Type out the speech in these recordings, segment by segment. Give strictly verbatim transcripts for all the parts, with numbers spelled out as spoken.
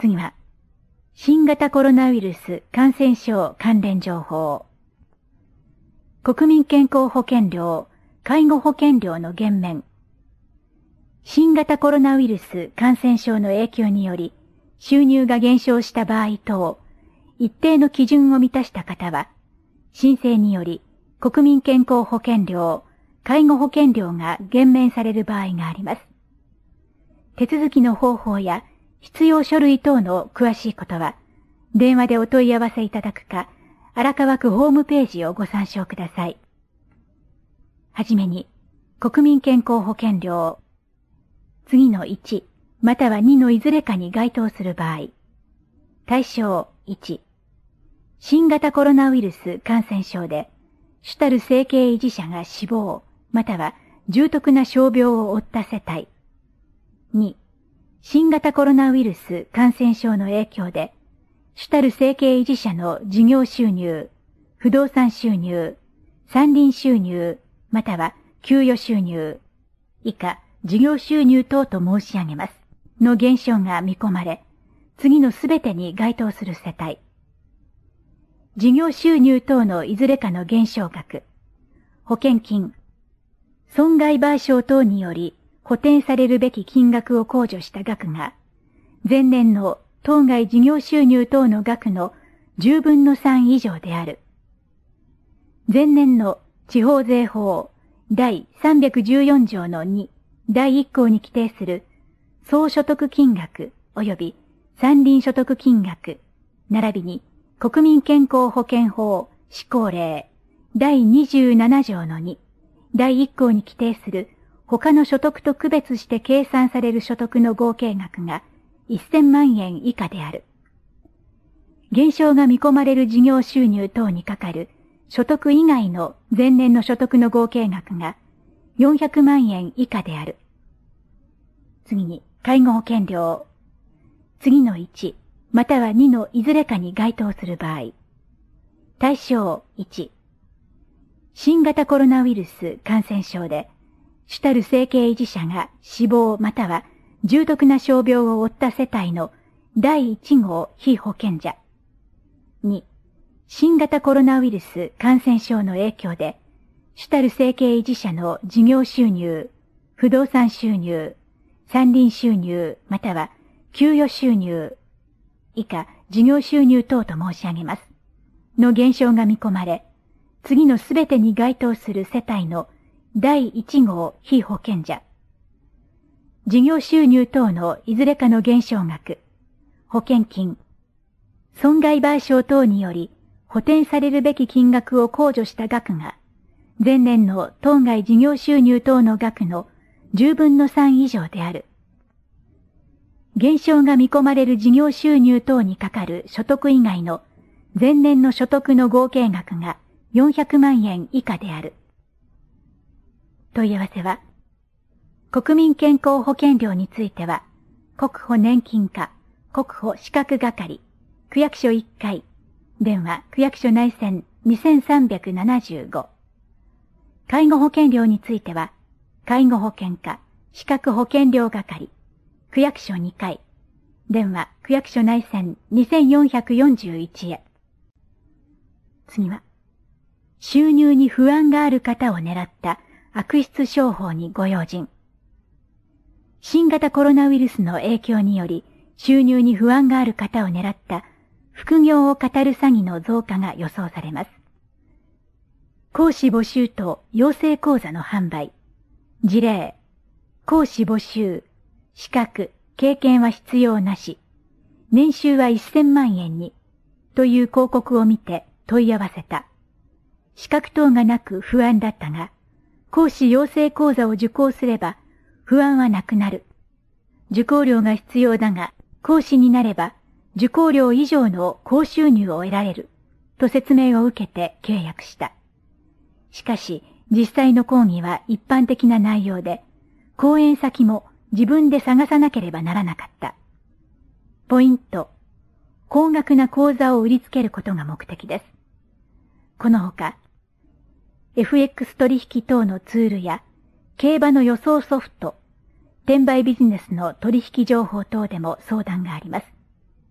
次は、新型コロナウイルス感染症関連情報。国民健康保険料、介護保険料の減免。新型コロナウイルス感染症の影響により、収入が減少した場合等、一定の基準を満たした方は、申請により国民健康保険料、介護保険料が減免される場合があります。手続きの方法や必要書類等の詳しいことは、電話でお問い合わせいただくか、荒川区ホームページをご参照ください。はじめに、国民健康保険料。次のいち、またはにのいずれかに該当する場合。対象いち。新型コロナウイルス感染症で、主たる生計維持者が死亡、または重篤な傷病を負った世帯。に、新型コロナウイルス感染症の影響で、主たる生計維持者の事業収入、不動産収入、山林収入、または給与収入、以下事業収入等と申し上げます。の減少が見込まれ、次のすべてに該当する世帯。事業収入等のいずれかの減少額、保険金、損害賠償等により補填されるべき金額を控除した額が、前年の当該事業収入等の額のじゅうぶんのさん以上である。前年の地方税法第さんびゃくじゅうよん条のに第いっ項に規定する総所得金額及び山林所得金額、並びに国民健康保険法施行令第にじゅうなな条のに第いっ項に規定する他の所得と区別して計算される所得の合計額がせんまんえん以下である。減少が見込まれる事業収入等にかかる所得以外の前年の所得の合計額がよんひゃくまんえん以下である。次に、介護保険料。次のいち、またはにのいずれかに該当する場合。対象いち。新型コロナウイルス感染症で、主たる生計維持者が死亡または重篤な傷病を負った世帯のだいいち号被保険者。に、新型コロナウイルス感染症の影響で、主たる生計維持者の事業収入、不動産収入、山林収入または給与収入、以下事業収入等と申し上げます。の減少が見込まれ、次のすべてに該当する世帯のだいいち号被保険者。事業収入等のいずれかの減少額、保険金、損害賠償等により補填されるべき金額を控除した額が、前年の当該事業収入等の額のじゅうぶんのさん以上である。減少が見込まれる事業収入等にかかる所得以外の前年の所得の合計額がよんひゃくまんえん以下である。問い合わせは、国民健康保険料については、国保年金課、国保資格係、区役所いっかい、電話区役所内線にせんさんびゃくななじゅうご。介護保険料については、介護保険課、資格保険料係、区役所にかい、電話区役所内線にせんよんひゃくよんじゅういちへ。次は、収入に不安がある方を狙った悪質商法にご用心。新型コロナウイルスの影響により収入に不安がある方を狙った副業を語る詐欺の増加が予想されます。講師募集と養成講座の販売。事例、講師募集、資格、経験は必要なし、年収はせんまんえんに、という広告を見て問い合わせた。資格等がなく不安だったが、講師養成講座を受講すれば不安はなくなる。受講料が必要だが、講師になれば受講料以上の高収入を得られる、と説明を受けて契約した。しかし、実際の講義は一般的な内容で、講演先も自分で探さなければならなかった。ポイント。高額な講座を売りつけることが目的です。このほか、エフエックス 取引等のツールや、競馬の予想ソフト、転売ビジネスの取引情報等でも相談があります。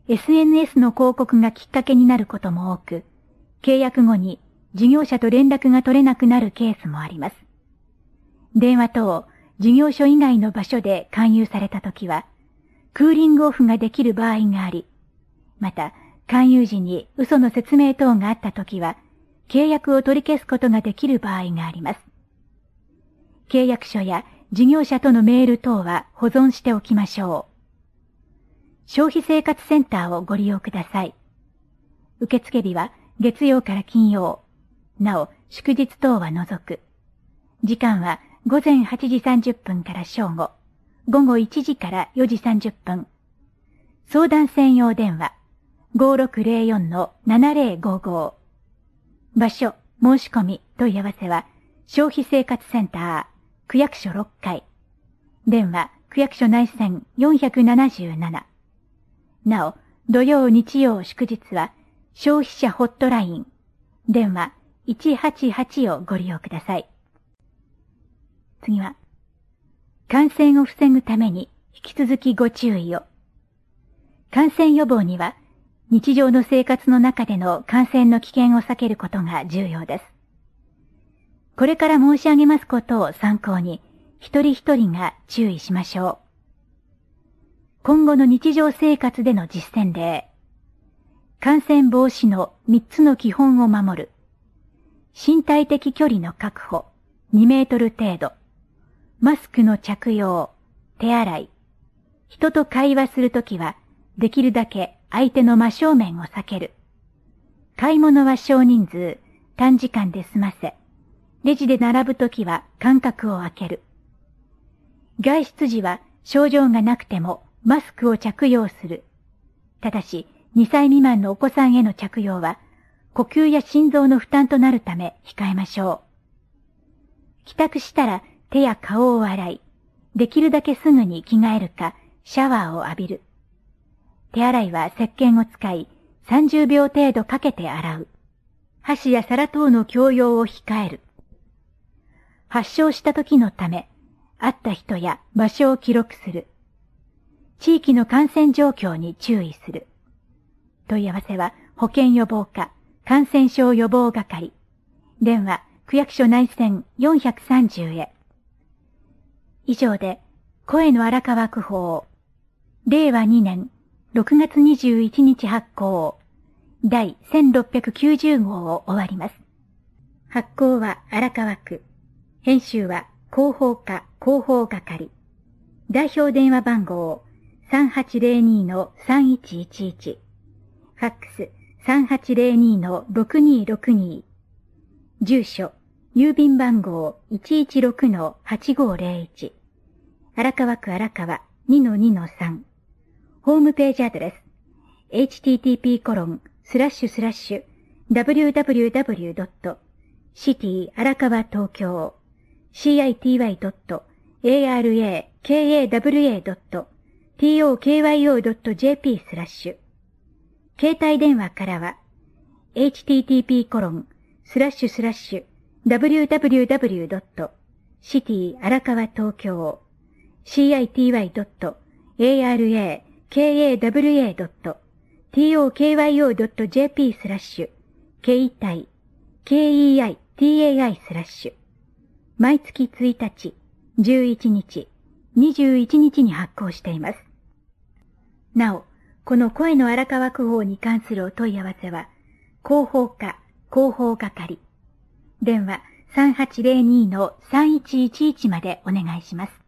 エスエヌエス の広告がきっかけになることも多く、契約後に事業者と連絡が取れなくなるケースもあります。電話等、事業所以外の場所で勧誘されたときは、クーリングオフができる場合があり、また、勧誘時に嘘の説明等があったときは、契約を取り消すことができる場合があります。契約書や事業者とのメール等は保存しておきましょう。消費生活センターをご利用ください。受付日は月曜から金曜。なお、祝日等は除く。時間は午前はちじさんじゅっぷんから正午、午後いちじからよじさんじゅっぷん。相談専用電話 ごーろくぜろよんのななぜろごご。場所、申し込み、問い合わせは消費生活センター、区役所ろっかい。電話、区役所内線よんななな。なお、土曜、日曜、祝日は消費者ホットライン、電話いちはちはちをご利用ください。次は、感染を防ぐために引き続きご注意を。感染予防には、日常の生活の中での感染の危険を避けることが重要です。これから申し上げますことを参考に、一人一人が注意しましょう。今後の日常生活での実践例。感染防止の三つの基本を守る。身体的距離の確保、にメートル程度。マスクの着用、手洗い。人と会話するときは、できるだけ相手の真正面を避ける。買い物は少人数、短時間で済ませ、レジで並ぶときは間隔を空ける。外出時は症状がなくてもマスクを着用する。ただし、にさい未満のお子さんへの着用は、呼吸や心臓の負担となるため控えましょう。帰宅したら手や顔を洗い、できるだけすぐに着替えるか、シャワーを浴びる。手洗いは石鹸を使い、さんじゅうびょう程度かけて洗う。箸や皿等の共用を控える。発症した時のため、会った人や場所を記録する。地域の感染状況に注意する。問い合わせは保健予防課、感染症予防係。電話、区役所内線よんさんぜろへ。以上で、声の荒川区報、れいわにねんろくがつにじゅういちにち発行、第せんろっぴゃくきゅうじゅうごうを終わります。発行は荒川区。編集は広報課広報係。代表電話番号 さんはちぜろにのさんいちいちいち。ファックス さんはちぜろにのろくにろくに。住所、郵便番号 いちいちろくのはちごぜろいち。荒川区荒川 にのにのさん。ホームページアドレス エイチティーティーピーコロンスラッシュスラッシュダブリューダブリューダブリュードットシティ荒川東京 シーアイティーワイドットエーアールエーケーエーダブリューエードットティーオーケーワイオードットジェーピースラッシュ。携帯電話からは エイチティーティーピーコロンスラッシュスラッシュダブリューダブリューダブリュードットシティ荒川東京 シーアイティーワイドットエーアールエーケーエーダブリューエードットティーオーケーワイオードットジェーピースラッシュ携帯 ケーイーアイティーエーアイスラッシュ。毎月ついたち、じゅういちにち、にじゅういちにちに発行しています。なお、この声の荒川区報に関するお問い合わせは、広報課広報係。電話さんはちぜろにのさんいちいちいちまでお願いします。